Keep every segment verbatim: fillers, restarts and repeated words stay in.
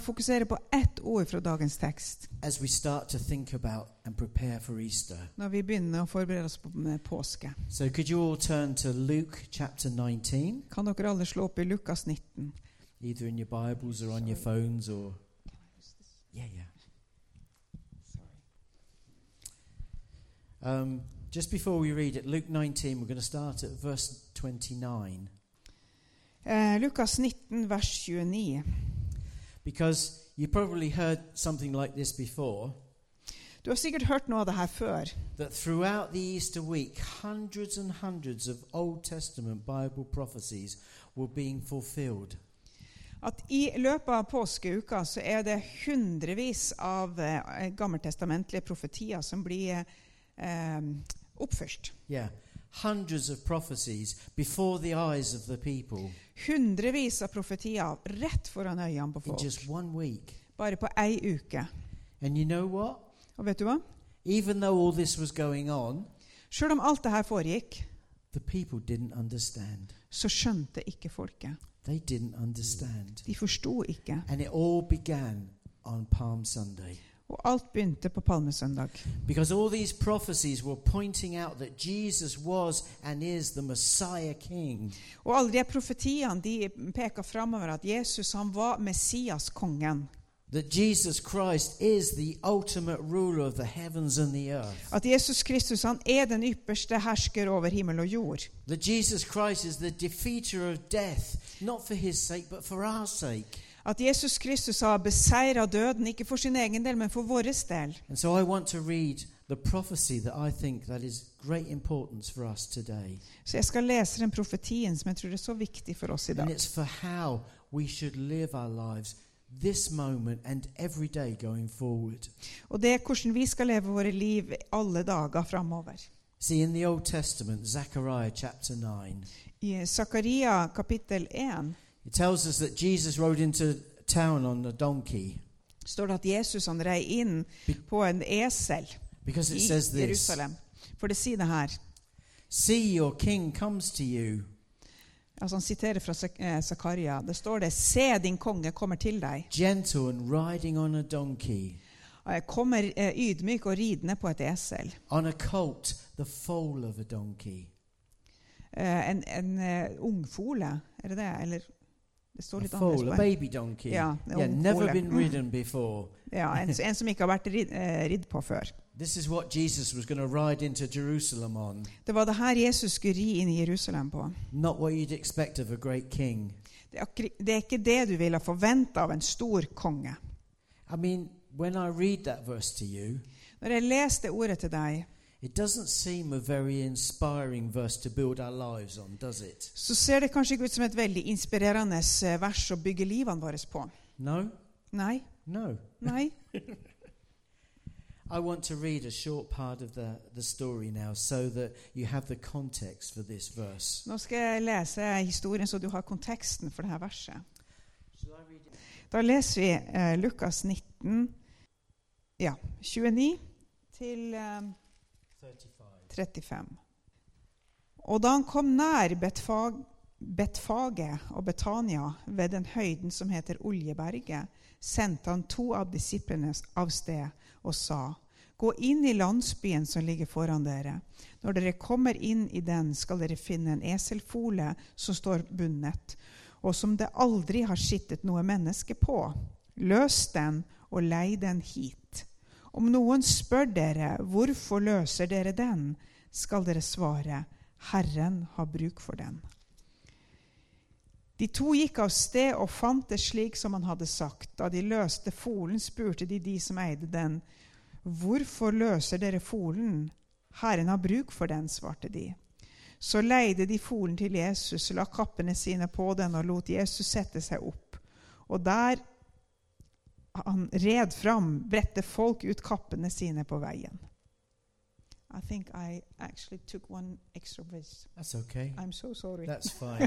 Fokusere på ett ord fra dagens tekst. As we start to think about and prepare for Easter. Når vi begynner å forberede oss på påske. So could you all turn to Luke chapter nineteen? Kan dere alle slå opp i Lukas nitten? Either in your Bibles or on your phones or... Yeah, yeah. Um, just before we read it, Luke nineteen, we're going to start at verse twenty-nine. Eh, Lukas nitten, vers tjueni. Because you probably heard something like this before. Du har sikkert hørt noe av det her før. That throughout the Easter week, hundreds and hundreds of Old Testament Bible prophecies were being fulfilled. At i løpet av påskeuka så er det hundrevis av eh, gammeltestamentlige profetier som blir eh, oppfylt. Yeah, hundreds of prophecies before the eyes of the people. Hundrevis av profetier rett foran øynene på In folk. just one week. Bare på ei uke. And you know what? Og vet du hva? Even though all this was going on, Selv om alt det her foregikk, the people didn't understand. så skjønte ikke folket. They didn't understand. De forsto ikke. And it all began on Palm Sunday. Og alt begynte på palmesøndag. Because all these prophecies were pointing out that Jesus was and is the Messiah King. Og alle de profetiene de peker fremover at Jesus han var Messias kongen. That Jesus Christ is the ultimate ruler of the heavens and the earth. At Jesus Kristus han er den ypperste hersker over himmel og jord. That Jesus Christ is the defeater of death, not for his sake, but for our sake. At Jesus Kristus har beseiret døden, ikke for sin egen del, men for våres del. And so I want to read the prophecy that I think that is great importance for us today. Så jeg skal lese den profetien som jeg tror er så viktig for oss i dag. And it's for how we should live our lives this moment and every day going forward. Og det er hvordan vi skal leve våre liv alle dager fremover. See, in the Old Testament, Zechariah chapter nine, I Zakaria kapittel én it tells us that Jesus rode into town on a donkey. står det at Jesus han rei inn på en esel Because it i says this, Jerusalem. For det sier det her. see your king comes to you, Altså han siterer fra Zak- eh, Zakaria. Det står det, se din konge kommer til deg. gentle and riding on a donkey, Eh, Kommer eh, ydmyk og ridende på et esel. on a colt, the foal of a donkey. Eh, En, en eh, ungfole, er det det? Eller det står A litt foal, a annerledes. baby donkey. Ja, en Yeah, never ungfole. been Mm. ridden before. Ja, en, en som ikke har vært rid, eh, ridd på før. This is what Jesus was going to ride into Jerusalem on. Det var det her Jesus skulle ri inn i Jerusalem på. Not what you'd expect of a great king. Det er, akkur- det er ikke det du ville forvente av en stor konge. I mean, when I read that verse to you, Når jeg leste ordet til deg, it doesn't seem a very inspiring verse to build our lives on, does it? så ser det kanskje ikke ut som et veldig inspirerende eh, vers å bygge livene våre på. No? Nei, No. nei. I want to read a short part of the, the story now so that you have the context for this verse. Nå skal jeg lese historien så du har konteksten for det her verset. Shall I read it? Da leser vi eh, Lukas nitten, ja, tjueni til eh, thirty-five. trettifem. Og da han kom nær Betfag, Betfage og Betania ved den høyden som heter Oljeberget, sendte han to av disiplene av sted og sa, gå inn i landsbyen som ligger foran dere. Når dere kommer inn i den, skal dere finne en eselfole som står bundet, og som det aldri har skittet noe menneske på. Løs den og lei den hit. Om noen spør dere, hvorfor løser dere den, skal dere svare, Herren har bruk for den. De to gikk av sted og fant det slik som han hadde sagt. Da de løste folen, spurte de de som eide den, hvorfor løser dere folen? Herren har bruk for den, svarte de. Så leide de folen til Jesus, la kappene sine på den og lot Jesus sette seg opp. Og der han red fram, bredte folk ut kappene sine på veien. I think I actually took one extra verse. That's okay. I'm so sorry. That's fine.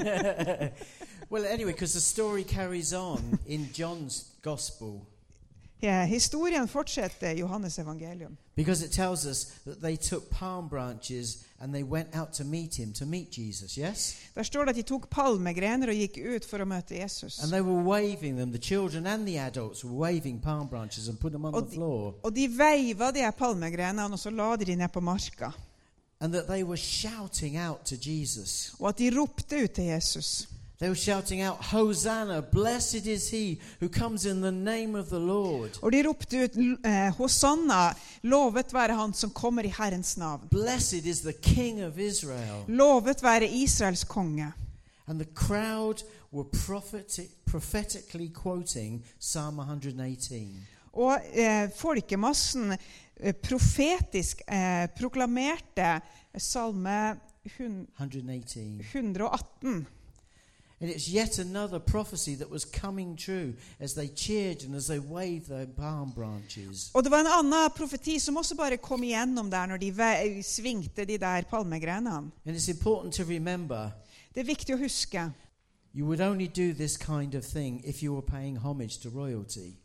Well, anyway, because the story carries on in John's Gospel. Ja, historien fortsetter i Johannes evangelium. Because it tells us that they took palm branches and they went out to meet him, to meet Jesus, yes? Der står det at de tok palmegrener og gikk ut for å møte Jesus. And they were waving them, the children and the adults were waving palm branches and put them on Og the de, floor. og de veiva de her palmegrenene, og så la de de ned på marka. And that they were shouting out to Jesus. Og at de ropte ut til Jesus. They were shouting out, Hosanna, blessed is he who comes in the name of the Lord. Og de ropte ut, eh, Hosanna, lovet være han som kommer i Herrens navn. Blessed is the King of Israel. Lovet være Israels konge. And the crowd were prophetic, prophetically quoting Psalm one eighteen. Og eh, folkemassen eh, profetisk eh, proklamerte salme hun, one eighteen. hundre og atten. And it's yet another prophecy that was coming true as they cheered and as they waved their palm branches. Og det var en annen profeti som også bare kom igjennom der når de ve- svingte de der palmegrenene. And it's important to remember, Det er viktig å huske. you would only do this kind of thing if you were paying homage to royalty.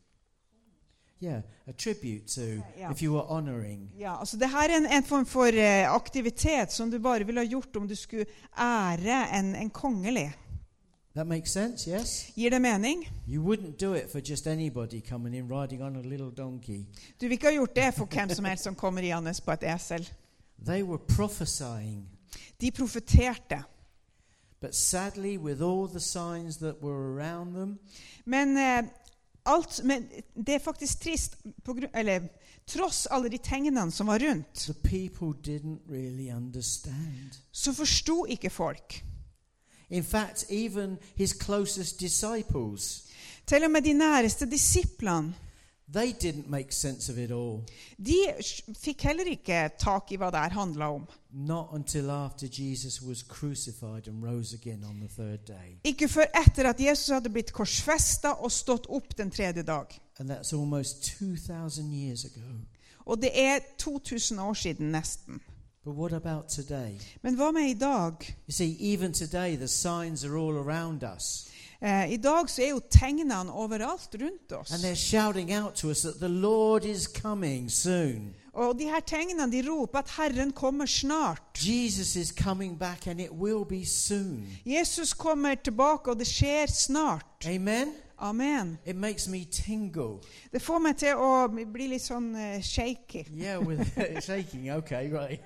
Yeah, a tribute to, Yeah. if you were honoring. Ja, altså det her er en, en form for eh, aktivitet som du bare ville ha gjort om du skulle ære en, en kongelig. That makes sense, yes? Gir det mening? You wouldn't do it for just anybody coming in riding on a little donkey. Du vil ikke ha gjort det for hvem som helst som kommer igjen på et esel. They were prophesying. De profeterte. But sadly, with all the signs that were around them, Men, eh, alt, men det er faktisk trist, på grunn, eller tross alle de tegnene som var rundt, the people didn't really understand. så forsto ikke folk. In fact, even his closest disciples, Til og med de næreste disiplene, they didn't make sense of it all. de fikk heller ikke tak i hva det her handlet om. Not until after Jesus was crucified and rose again on the third day. Ikke før etter at Jesus hadde blitt korsfestet og stått opp den tredje dag. And that's almost two thousand years ago. Og det er to tusen år siden nesten. But what about today? Men hva med i dag? You see, even today, the signs are all around us. Eh, I dag så er jo tegnene overalt rundt oss. And they're shouting out to us that the Lord is coming soon. Og de her tegnene, de roper at Herren kommer snart. Jesus is coming back and it will be soon. Jesus kommer tilbake, og det skjer snart. Amen? Amen. It makes me tingle. Det får meg til å bli litt sånn uh, shaky. Yeah, with shaking. Okay, right.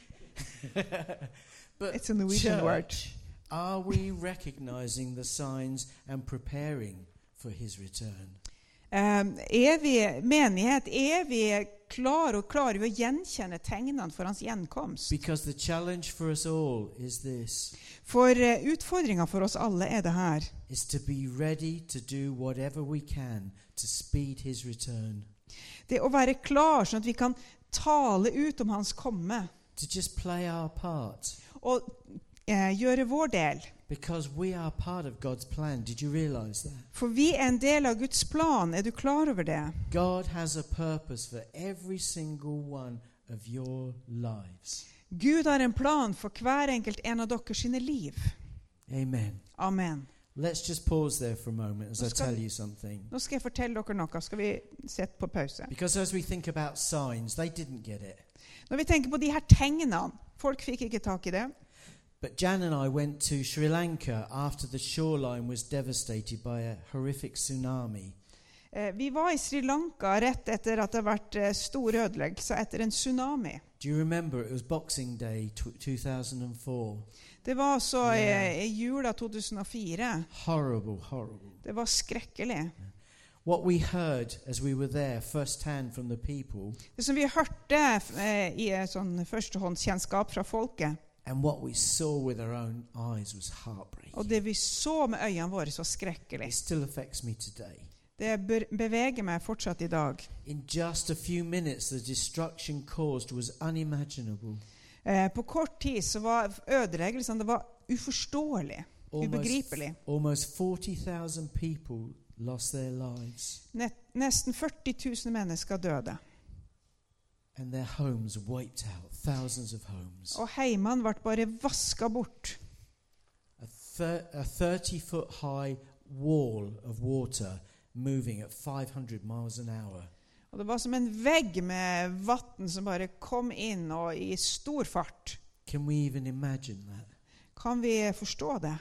But It's a Norwegian word. church, are we recognizing the signs and preparing for his return? Um, er vi menighet, er vi klar og klarer vi å gjenkjenne tegnene for hans gjenkomst? Because the challenge for us all is this, For uh, utfordringen for oss alle er det her. is to be ready to do whatever we can to speed his return. Det å være klar sånn at vi kan tale ut om hans komme To just play our part. og uh, gjøre vår del. Because we are part of God's plan. Did you realize that? For vi er en del av Guds plan. Er du klar over det? God has a purpose for every single one of your lives. Gud har en plan for hver enkelt en av dere sine liv. Amen. Amen. Let's just pause there for a moment as I Nå skal tell vi- you something. Nå skal jeg fortelle dere noe. Skal vi sette på pause? Because as we think about signs, they didn't get it. Når vi tenker på de her tegnene, folk fikk ikke tak i det. But Jan and I went to Sri Lanka after the shoreline was devastated by a horrific tsunami. Eh, Vi var i Sri Lanka rett etter at det har vært eh, store ødeleggelser etter en tsunami. Do you remember it was Boxing Day tw- two thousand four? Det var altså Ja. eh, i jula to tusen og fire. Horrible, horrible. Det var skrekkelig. What we heard as we were there firsthand from the people, Det som vi hørte eh, i eh, sånn førstehåndskjennskap fra folket, and what we saw with our own eyes was heartbreaking. og det vi så med øynene våre, var It skrekkelig. still affects me today. Det be- beveger meg fortsatt i dag. In just a few minutes, the destruction caused was unimaginable. Eh, På kort tid så var ødeleggelsene det var uforståelig, Almost, ubegripelig. almost forty thousand people lost their lives, Net, nesten førti tusen mennesker døde. and their homes wiped out, thousands of homes. Og heimene ble bare vasket bort. A, thir- a thirty foot high wall of water moving at five hundred miles an hour. Og det var som en vegg med vatten som bare kom inn og i stor fart. Can we even imagine that? Kan vi forstå det?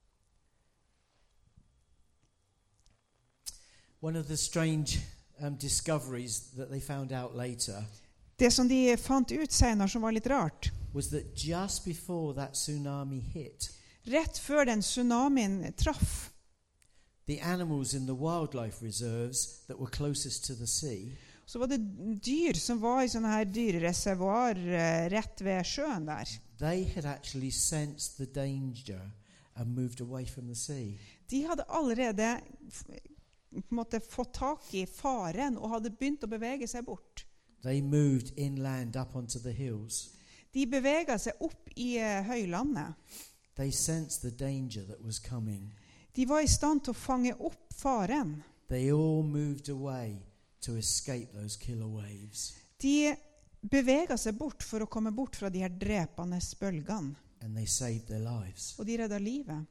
One of the strange um, discoveries that they found out later Det som de fant ut senere som var litt rart, was that just before that tsunami hit, rett før den tsunamien traff, the animals in the wildlife reserves that were closest to the sea så var det dyr som var i sånne her dyrereservoar eh, rett ved sjøen der. they had actually sensed the danger and moved away from the sea. De hadde allerede f- på en måte fått tak i faren og hadde begynt å bevege seg bort. They moved inland up onto the hills. De beveget seg opp i eh, høylandet. They sensed the danger that was coming. De var i stand til å fange opp faren. They all moved away to escape those killer waves. De beveget seg bort for å komme bort fra de her drepende bølgene. And they saved their lives. Og de reddet livet.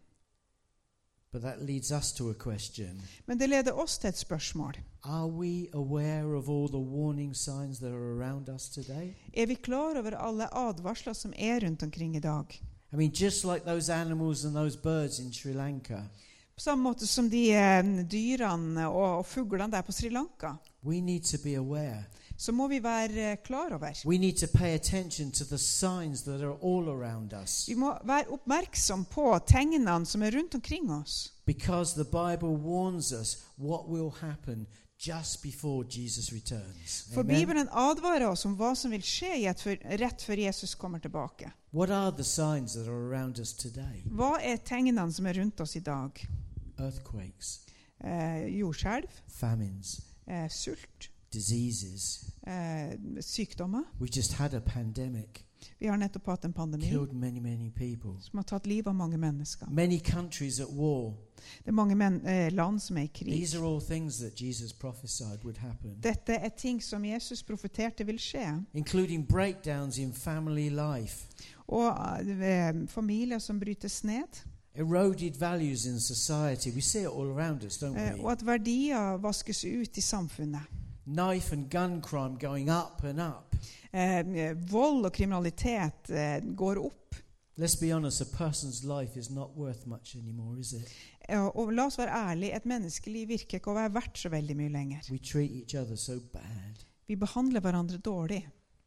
But that leads us to a question. Men det leder oss til et spørsmål. Are we aware of all the warning signs that are around us today? Er vi klar over alle advarsler som er rundt omkring i dag? I mean, just like those animals and those birds in Sri Lanka, På samme måte som de eh, dyrene og, og fuglene der på Sri Lanka, we need to be aware. så må vi være eh, klar over. We need to pay attention to the signs that are all around us. Vi må være oppmerksom på tegnene som er rundt omkring oss. Because the Bible warns us what will happen just before Jesus returns. For Amen? Bibelen advarer oss om hva som vil skje i et for, rett før Jesus kommer tilbake. What are the signs that are around us today? Hva er tegnene som er rundt oss i dag? Earthquakes, Eh, jordskjelv, famines, eh, sult, diseases. eh, sykdommer. We just had a pandemic, Vi har nettopp hatt en pandemi killed many, many people. som har tatt livet av mange mennesker. Many countries at war. Det er mange men, eh, land som er i krig. These are all things that Jesus prophesied would happen, Dette er ting som Jesus profeterte vil skje. including breakdowns in family life, Og eh, familier som brytes ned. eroded values in society. We see it all around us, don't Eh, we? og at verdier vaskes ut i samfunnet. Knife and gun crime going up and up. Eh, vold og kriminalitet eh, går opp. Let's be honest, a person's life is not worth much anymore, is it? Eh, og la oss være ærlige, et menneskeliv virker ikke å være verdt så veldig mye lenger. We treat each other so bad. Vi behandler hverandre dårlig.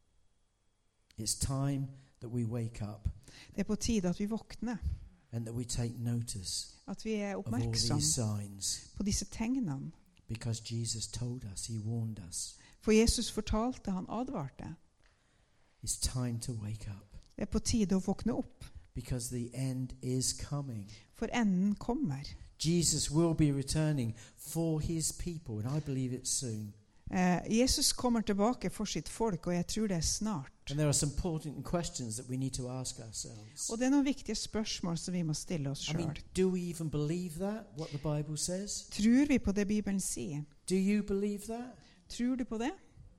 It's time that we wake up Det er på tide at vi våkner, and that we take notice at vi er of all oppmerksom these signs, på disse tegnene. because Jesus told us, he warned us. For Jesus fortalte, han advarte. It's time to wake up, Det er på tide å våkne opp, because the end is coming. for enden kommer. Jesus will be returning for his people, and I believe it's soon. Eh, Jesus kommer tilbake for sitt folk, og jeg tror det er snart. And there are some important questions that we need to ask ourselves. Og det er noen viktige spørsmål som vi må stille oss I mean, selv. do we even believe that, what the Bible says? Tror vi på det Bibelen sier? Do you believe that? Tror du på det?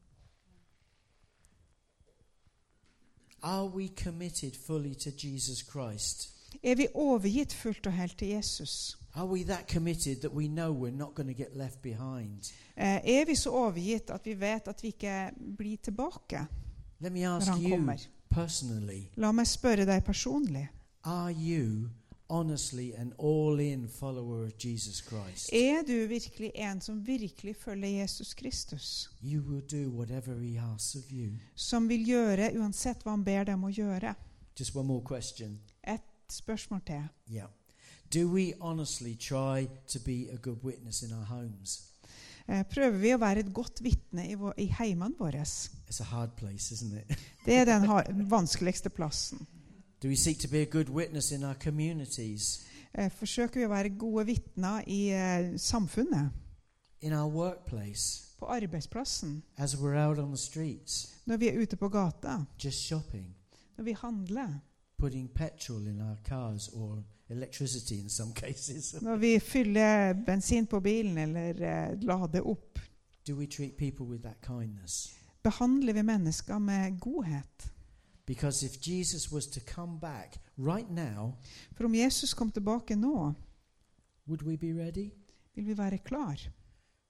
Are we committed fully to Jesus Christ? Er vi overgitt fullt og helt til Jesus? Are we that committed that we know we're not going to get left behind? Eh, er vi så overgitt at vi vet at vi ikke blir tilbake Let me når ask han you kommer? personally, La meg spørre deg personlig. are you honestly an all-in follower of Jesus Christ? Er du virkelig en som virkelig følger Jesus Kristus? You will do whatever he asks of you. Som vil gjøre uansett hva han ber dem å gjøre? Just one more question. Et spørsmål til. Yeah. Do we honestly try to be a good witness in our homes? Eh, prøver vi å være et godt vitne i, vår, i heimene våre? It's a hard place, isn't it? Det er den har, vanskeligste plassen. Do we seek to be a good witness in our communities, Eh, forsøker vi å være gode vitner i eh, samfunnet, in our workplace, på arbeidsplassen, as we're out on the streets, når vi er ute på gata, just shopping, når vi handler, putting petrol in our cars or electricity in some cases? når vi fyller bensin på bilen eller eh, lader opp? Do we treat people with that kindness? Behandler vi mennesker med godhet? Because if Jesus was to come back right now, For om Jesus kom tilbake nå, would we be ready? vil vi være klar.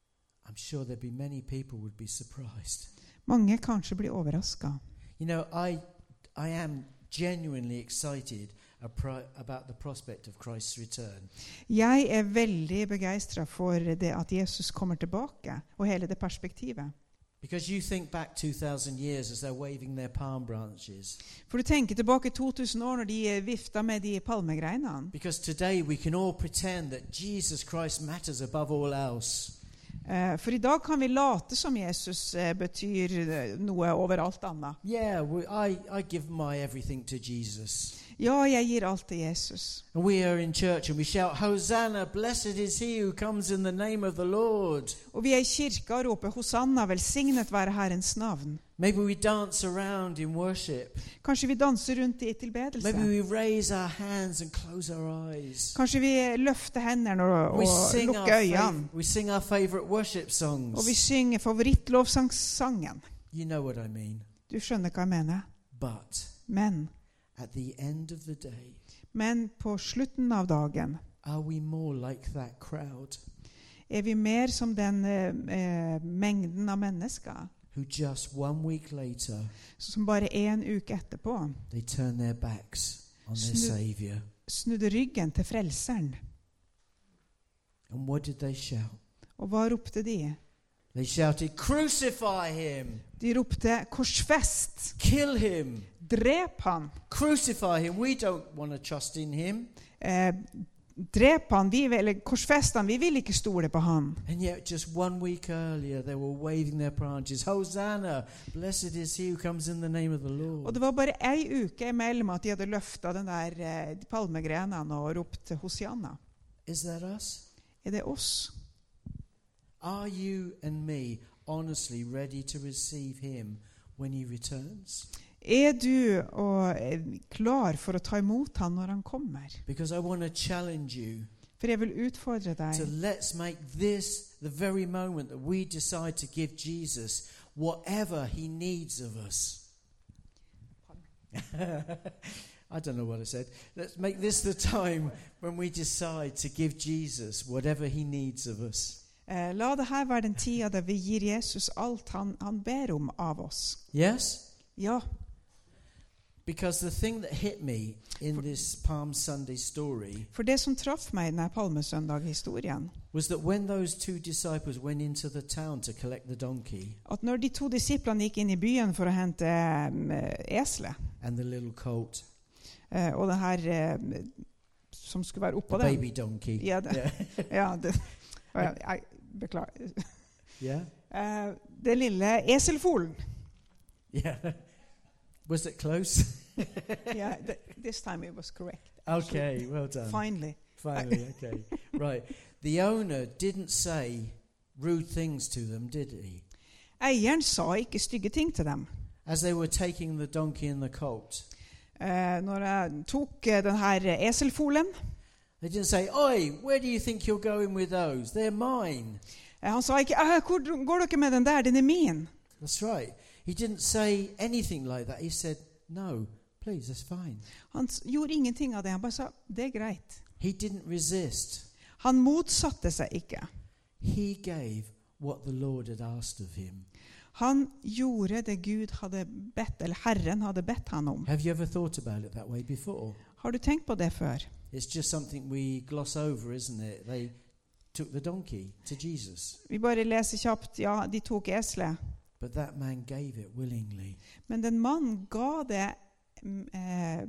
I'm sure there'd be many people would be surprised. Mange kanskje blir overraska. You know, I, I am genuinely excited about the prospect of Christ's return. Jeg er veldig begeistret for det at Jesus kommer tilbake, og hele det perspektivet. Because you think back two thousand years as they're waving their palm branches. For du tenker tilbake to tusen år når de vifta med de palmegreinene. Because today we can all pretend that Jesus Christ matters above all else. Uh, for i dag kan vi late som Jesus uh, betyr uh, noe over alt annet. Yeah, we, I, I give my everything to Jesus. Ja, jeg gir alt til Jesus. And we are in church and we shout, Hosanna, blessed is he who comes in the name of the Lord. Og vi er i kirka og roper, Hosanna, velsignet være Herrens navn. Maybe we dance around in worship. Kanskje vi danser rundt i tilbedelse. Maybe we raise our hands and close our eyes. Kanskje vi løfter hendene og, og lukker øynene. We sing our favorite worship songs. Og vi synger favorittlovsangsangen. You know what I mean. Du skjønner hva jeg mener. But Men, at the end of the day, men på slutten av dagen are we more like that crowd? Er vi mer som den eh, mengden av mennesker who just one week later, som bare en uke etterpå they turn their backs on their Savior. Snudde ryggen til frelseren. And what did they shout? Og hva ropte de? They shouted, crucify him! De ropte, korsfest! Kill him! Drep han! Crucify him! We don't want to trust in him. Eh, drep han, vi, eller korsfest han, vi vil ikke stole på han. And yet just one week earlier they were waving their branches. Hosanna, blessed is he who comes in the name of the Lord. Og det var bare ei uke imellom at de hadde løftet den der eh, palmegrenene og ropt Hosianna. Is that us? Er det oss? Are you and me honestly ready to receive him when he returns? Er du og klar for å ta imot han når han kommer? Because I want to challenge you. For jeg vil utfordre deg. So let's make this the very moment that we decide to give Jesus whatever he needs of us. I don't know what I said. Let's make this the time when we decide to give Jesus whatever he needs of us. Eh, la det her være den tida der vi gir Jesus alt han, han ber om av oss. Yes? Ja. Because the thing that hit me in this Palm Sunday story For det som traff meg i denne Palmesøndag-historien was that when those two disciples went into the town to collect the donkey at når de to disiplene gikk inn i byen for å hente um, eselet and the little colt, uh, og det her uh, som skulle være oppå the den baby donkey, ja, det, yeah. ja, det, jeg, jeg beklager yeah? uh, det lille eselfolen Yeah. Was it close? yeah, th- this time it was correct. Okay, well done. Finally. Finally, okay. Right. The owner didn't say rude things to them, did he? Eieren sa ikke stygge ting til dem. As they were taking the donkey and the colt. Uh, når jeg tok uh, den her eselfolen, They didn't say, "Oi, where do you think you're going with those? They're mine." uh, han sa ikke, hvor går dere med den der, den er min. That's right. He didn't say anything like that. He said, "No, please, that's fine." Han s- gjorde ingenting av det, han bare sa, det er greit. He didn't resist. Han motsatte seg ikke. He gave what the Lord had asked of him. Han gjorde det Gud hadde bedt, eller Herren hadde bedt han om. Have you ever thought about it that way before? Har du tenkt på det før? It's just something we gloss over, isn't it? They took the donkey to Jesus. Vi bare leser kjapt, ja, de tok eselet. But that man gave it willingly. Men den mannen ga det, mm, eh,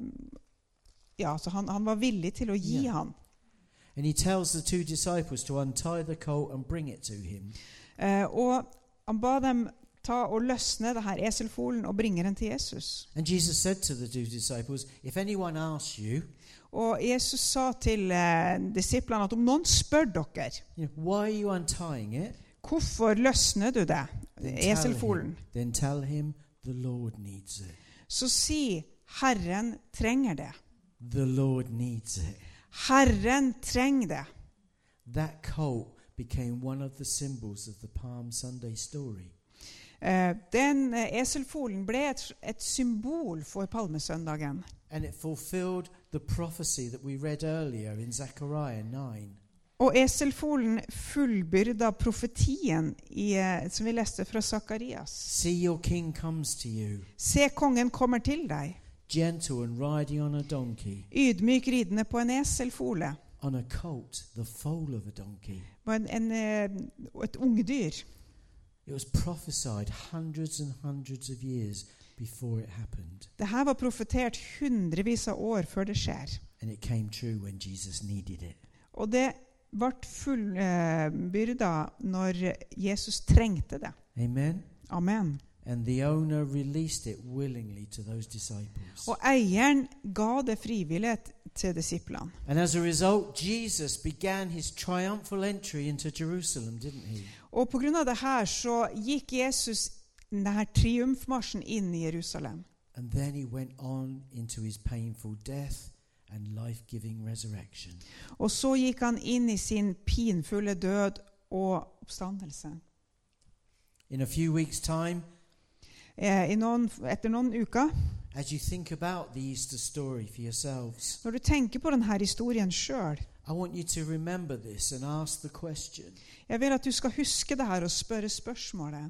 ja, så han, han var villig til å gi Ja. han. And he tells the two disciples to untie the colt and bring it to him. Eh, og han ba dem ta og løsne det her eselfolen og bringe den til Jesus. And Jesus said to the two disciples, "If anyone asks you, Og Jesus sa til eh, disiplene at om noen spør dere, you know, why are you untying it? hvorfor løsner du det, Then tell eselfolen? him, then tell him the Lord needs it. Så si, Herren trenger det. The Lord needs it. Herren trenger det. That colt became one of the symbols of the Palm Sunday story. Eh, den eh, eselfolen ble et, et symbol for palmesøndagen. And it fulfilled the prophecy that we read earlier in Zechariah nine. Og eselfolen fullbyrda profetien i, som vi leste fra Sakarias. See, your king comes to you, Se, kongen kommer til deg, gentle and riding on a donkey, ydmyk ridende på en eselfole, on a colt, the foal of a donkey. på en, en, eh, et ungdyr. It was prophesied hundreds and hundreds of years before it happened. Det her var profetert hundrevis av år før det skjer. And it came true when Jesus needed it. Og det ble fullbyrda når Jesus trengte det. Amen. Amen. And the owner released it willingly to those disciples. Og eieren ga det frivillighet til disiplene. And as a result, Jesus began his triumphal entry into Jerusalem, didn't he? Og på grunn av det her så gikk Jesus denne triumfmarsjen inn i Jerusalem. And then he went on into his painful death and life-giving resurrection. Og så gikk han inn i sin pinfulle død og oppstandelse. In a few weeks' time, Eh, i noen, etter noen uker, as you think about the Easter story for yourselves, når du tenker på denne historien selv, I want you to remember this and ask the question, jeg vil at du skal huske det her og spørre spørsmålet.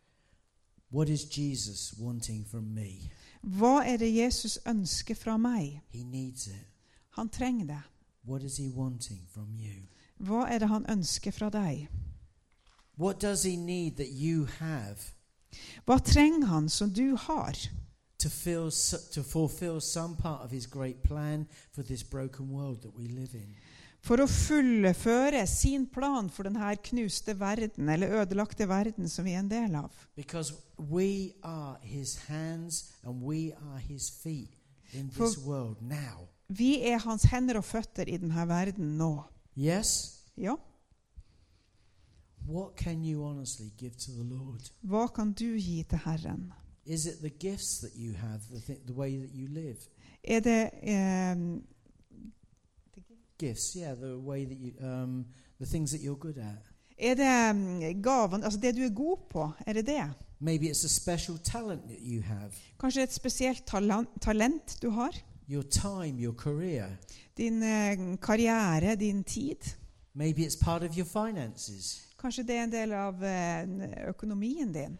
what is Jesus wanting from me? Hva er det Jesus ønsker fra meg? He needs it. Han trenger det. What is he wanting from you? Hva er det han ønsker fra deg? What does he need that you have Hva trenger han som du har? to feel, to fulfill some part of his great plan for this broken world that we live in? For å fullføre sin plan for denne knuste verden, eller ødelagte verden som vi er en del av. Because we are his hands and we are his feet in For- this world now. Vi er hans hender og føtter i denne verden nå. Yes? Ja, What can you honestly give to the Lord? hva kan du gi til Herren? Is it the gifts that you have, the, th- the way that you live? Er det eh, Gifts, yeah, the way that you, um, the things that you're good at. er det mm, gaven, altså det du er god på, er det det? Maybe it's a special talent that you have. Kanskje et spesielt talent, talent du har? Your time, your career. Din eh, karriere, din tid? Maybe it's part of your finances. Kanskje det er en del av eh, økonomien din?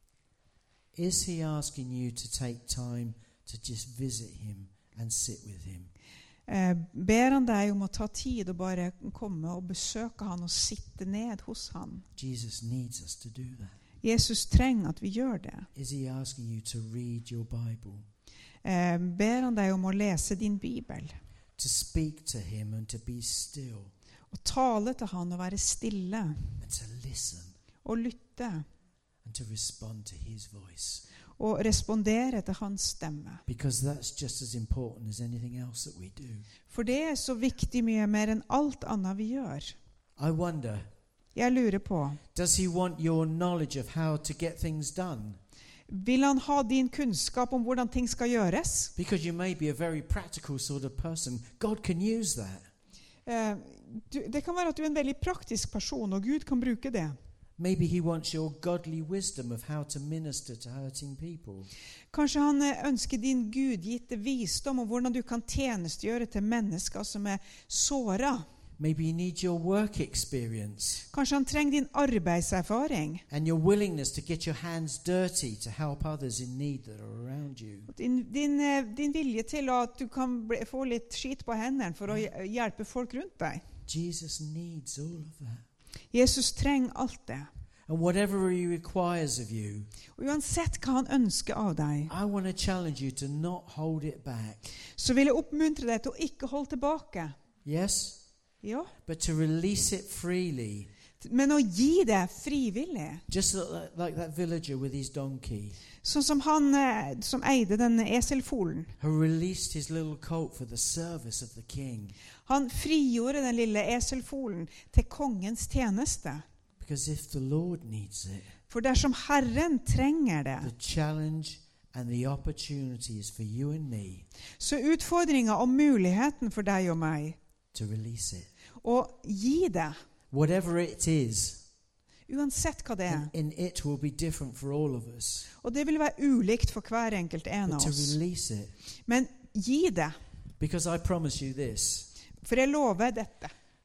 Is he asking you to take time to just visit him and sit with him? Eh, ber han deg om å ta tid og bare komme og besøke han og sitte ned hos han? Jesus needs us to do that. Jesus trenger at vi gjør det. Is he asking you to read your Bible, Eh, ber han deg om å lese din Bibel, to speak to him and to be still og tale til han og være stille and to listen og lytte and to respond to his voice? og respondere til hans stemme? Because that's just as important as anything else that we do. For det er så viktig mye mer enn alt annet vi gjør. I wonder, Jeg lurer på, does he want your knowledge of how to get things done? vil han ha din kunnskap om hvordan ting skal gjøres? Because you may be a very practical sort of person. God can use that. Eh, du, det kan være at du er en veldig praktisk person, og Gud kan bruke det. Maybe he wants your godly wisdom of how to minister to hurting people. Kanskje han eh, ønsker din gudgitte visdom om hvordan du kan tjenestegjøre til mennesker som er såret. Maybe he needs your work experience Kanskje han trenger din arbeidserfaring, and your willingness to get your hands dirty to help others in need that are around you. din, din, eh, din vilje til at du kan bli, få litt skit på hendene for å hj- hjelpe folk rundt deg. Jesus needs all of that. Jesus trenger alt det. And whatever he requires of you, Og uansett hva han ønsker av deg, I want to challenge you to not hold it back. så vil jeg oppmuntre deg til å ikke holde tilbake. Yes? Ja, But to release it freely. men å gi det frivillig. Just like, like that villager with his donkey Sånn som han eh, som eide den eselfolen. who released his little colt for the service of the king. Han frigjorde den lille eselfolen til kongens tjeneste. Because if the Lord needs it, For dersom Herren trenger det, the challenge and the opportunities for you and me så utfordringa og muligheten for deg og meg to release it. å gi det, Whatever it is, uansett hva det er. and, and it will be different for all of us. Og det vil være ulikt for hver enkelt en But av to oss. release it. Men gi det, Because I promise you this, for jeg lover dette.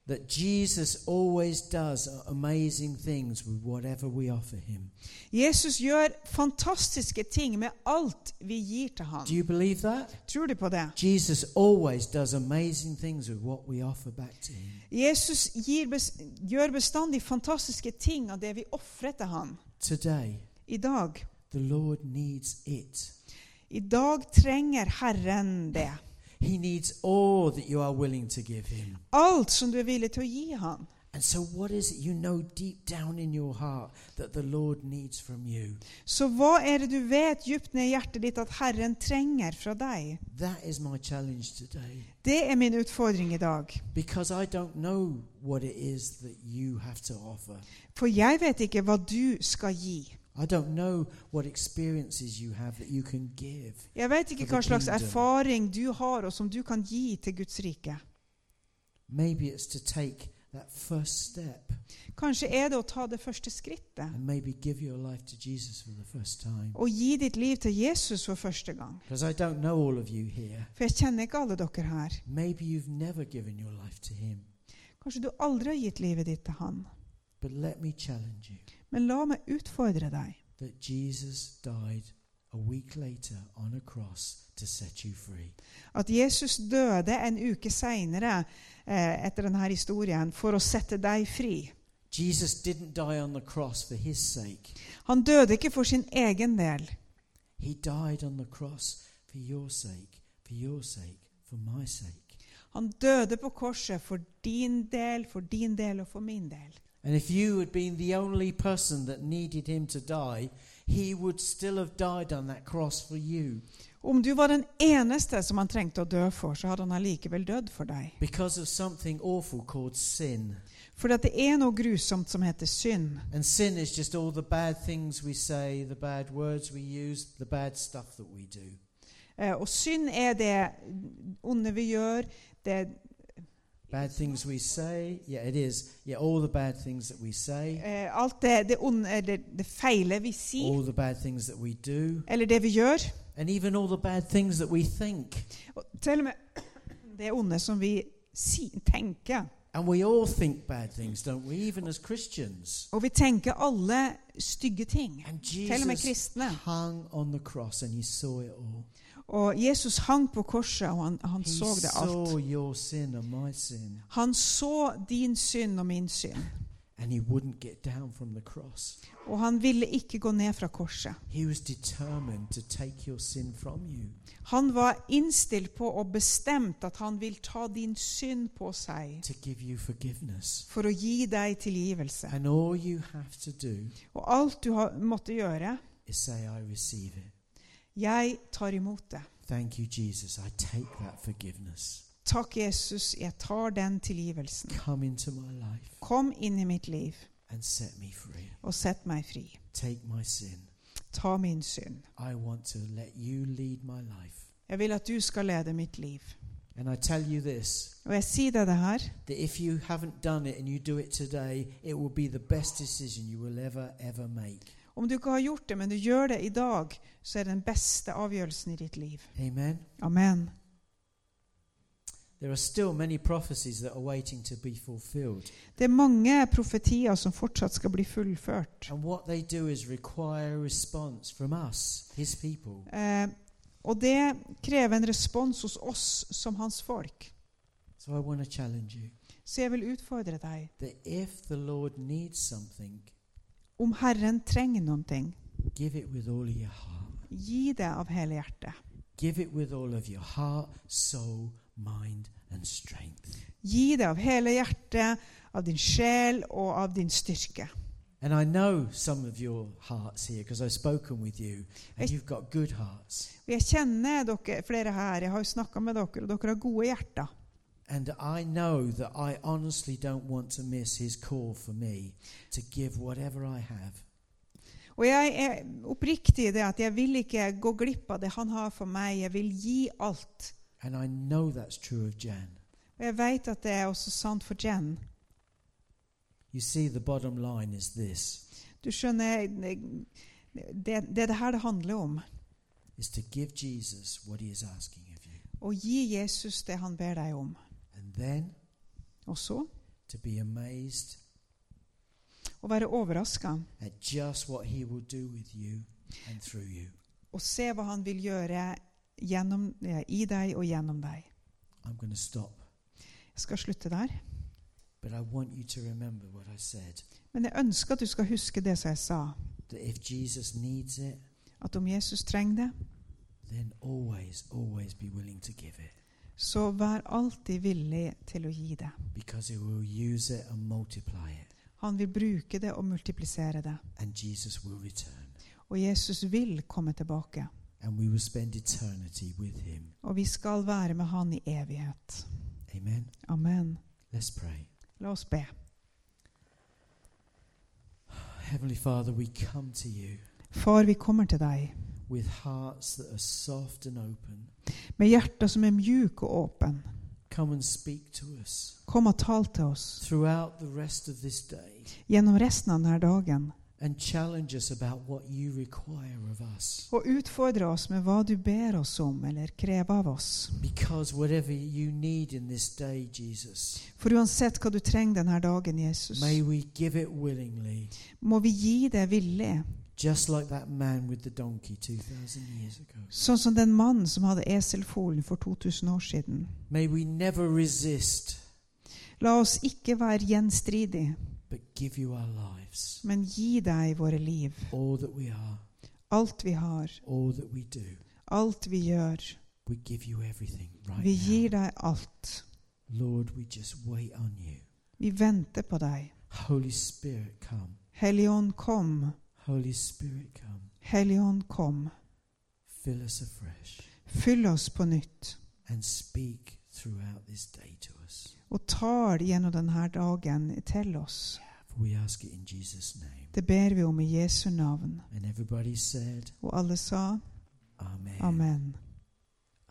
that Jesus always does amazing things with whatever we offer him. Jesus gjør fantastiske ting med alt vi gir til han. Do you believe that? Tror du på det? Jesus always does amazing things with what we offer back to him. Jesus gir bes, gjør bestandig fantastiske ting av det vi offrer til han. Today, I dag. the Lord needs it. I dag trenger Herren det. He needs all that you are willing to give him. Alt som du er villig til å gi han. And so what is it you know deep down in your heart that the Lord needs from you? Så hva er det du vet djupt ned i hjertet ditt at Herren trenger fra deg? That is my challenge today. Det er min utfordring i dag. Because I don't know what it is that you have to offer. For jeg vet ikke hva du skal gi. I don't know what experiences you have that you can give. Jeg vet ikke hva slags erfaring du har og som du kan gi til Guds rike. Maybe it's to take that first step. Kanskje er det å ta det første skrittet. And maybe give your life to Jesus for the first time. Og gi ditt liv til Jesus for første gang. Because I don't know all of you here. For jeg kjenner ikke alle dere her. Maybe you've never given your life to him. Kanskje du aldri har gitt livet ditt til han. But let me challenge you. Men la meg utfordre deg. That Jesus died a week later on a cross to set you free. At Jesus døde en uke senere eh, etter denne historien for å sette deg fri. Jesus didn't die on the cross for his sake. Han døde ikke for sin egen del. He died on the cross for your sake, for your sake, for my sake. Han døde på korset for din del, for din del og for min del. And if you had been the only person that needed him to die, he would still have died on that cross for you. Om du var den eneste som han trengte å dø for, så hadde han allikevel dødd for deg. Because of something awful called sin. For at det er noe grusomt som heter synd. And sin is just all the bad things we say, the bad words we use, the bad stuff that we do. Eh, og synd er det onde vi gjør, det Bad things we say, yeah, it is. Yeah, all the bad things that we say. eh, alt det, det, onde, eller det feile vi sier, All the bad things that we do. eller det vi gjør, And even all the bad things that we think. og til og med det onde som vi si, tenker. And we all think bad things, don't we? Even as Christians. Og vi tenker alle stygge ting, And til og med Jesus kristne. hung on the cross and he saw it all. Og Jesus hang på korset, og han, han He så det saw alt. your sin and my sin. Han så din synd og min synd. And he wouldn't get down from the cross. Og han ville ikke gå ned fra korset. He was determined to take your sin from you. Han var innstilt på og bestemt at han vil ta din synd på seg To give you forgiveness. for å gi deg tilgivelse. And all you have to do Og alt du har måtte gjøre, is say, I receive it. jeg tar imot det. Thank you, Jesus. I take that forgiveness. Takk, Jesus, jeg tar den tilgivelsen. Come into my life Kom inn i mitt liv and set me free. og sett meg fri. Take my sin. Ta min synd. I want to let you lead my life. Jeg vil at du skal lede mitt liv. And I tell you this, Og jeg sier deg det her, that if you haven't done it and you do it today, it will be the best decision you will ever, ever make. om du ikke har gjort det, men du gjør det i dag, så er det den beste avgjørelsen i ditt liv. Amen. Amen. There are still many prophecies that are waiting to be fulfilled. Det er mange profetier som fortsatt skal bli fullført. And what they do is require a response from us, his people. Eh, og det krever en respons hos oss som hans folk. So I want to challenge you Så jeg vil utfordre deg. that if the Lord needs something, Om Herren trenger noen ting, give it with all of your heart. gi det av hele hjertet. Give it with all of your heart, soul, mind and strength. Gi det av hele hjertet, av din sjel og av din styrke. And I know some of your hearts here because I've spoken with you and you've got good hearts. Og jeg kjenner dere, flere her, jeg har jo snakket med dere, og dere har gode hjerter. And I know that I honestly don't want to miss his call for me to give whatever I have. Og jeg er oppriktig i det at jeg vil ikke gå glipp av det han har for meg. Jeg vil gi alt. And I know that's true of Jan. Og jeg vet at det er også sant for Jen. You see, the bottom line is this, Du skjønner, det, det, det er det her det handler om. is to give Jesus what he is asking of you. Å gi Jesus det han ber deg om. And then Og så to be amazed Å være overrasket at just what he will do with you and through you. og se hva han vil gjøre gjennom, ja, i deg og gjennom deg. I'm going to stop, Jeg skal slutte der. but I want you to remember what I said, Men jeg ønsker at du skal huske det som jeg sa. that if Jesus needs it, At om Jesus trenger det, then always, always be willing to give it, så vær alltid villig til å gi det. because he will use it and multiply it, Han vil bruke det og multiplisere det. and Jesus will return, Og Jesus vil komme tilbake. and we will spend eternity with him. Og vi skal være med han i evighet. Amen. Amen. Let's pray. La oss be. Heavenly Father, we come to you Far, vi kommer til deg with hearts that are soft and open. med hjerter som er mjuk og åpen. Come and speak to us Kom og tal til oss throughout the rest of this day, gjennom resten av denne dagen. and challenge us about what you require of us. Og utfordre oss med hva du ber oss om eller krever av oss. Because whatever you need in this day, Jesus, For uansett hva du trenger denne dagen, Jesus, may we give it willingly, må vi gi det villig. just like that man with the donkey two thousand years ago. Sånn som den mannen som hadde eselfolen for to tusen år siden. May we never resist, La oss ikke være gjenstridig, but give you our lives, men gi deg våre liv. all that we are, Alt vi har, all that we do. alt vi gjør. We give you everything right Vi gir now. deg alt. Lord, we just wait on you. Vi venter på deg. Holy Spirit, come. Helligånd, kom. Holy Spirit, come. Helligånd, kom. Fill us afresh Fyll oss på nytt. and speak throughout this day to us. Og tal gjennom denne dagen til oss. For we ask it in Jesus' name. Det ber vi om i Jesu navn. And everybody said, Og alle sa Amen. amen.